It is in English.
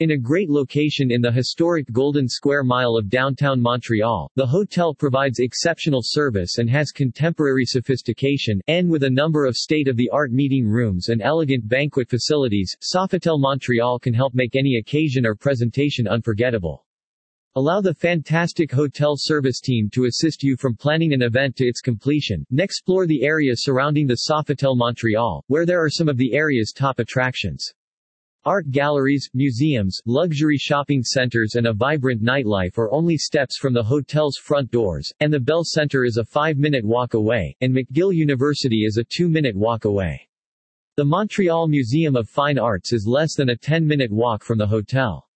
In a great location in the historic Golden Square Mile of downtown Montreal, the hotel provides exceptional service and has contemporary sophistication, and with a number of state-of-the-art meeting rooms and elegant banquet facilities, Sofitel Montreal can help make any occasion or presentation unforgettable. Allow the fantastic hotel service team to assist you from planning an event to its completion. Explore the area surrounding the Sofitel Montreal, where there are some of the area's top attractions. Art galleries, museums, luxury shopping centers and a vibrant nightlife are only steps from the hotel's front doors, and the Bell Center is a 5-minute walk away, and McGill University is a 2-minute walk away. The Montreal Museum of Fine Arts is less than a 10-minute walk from the hotel.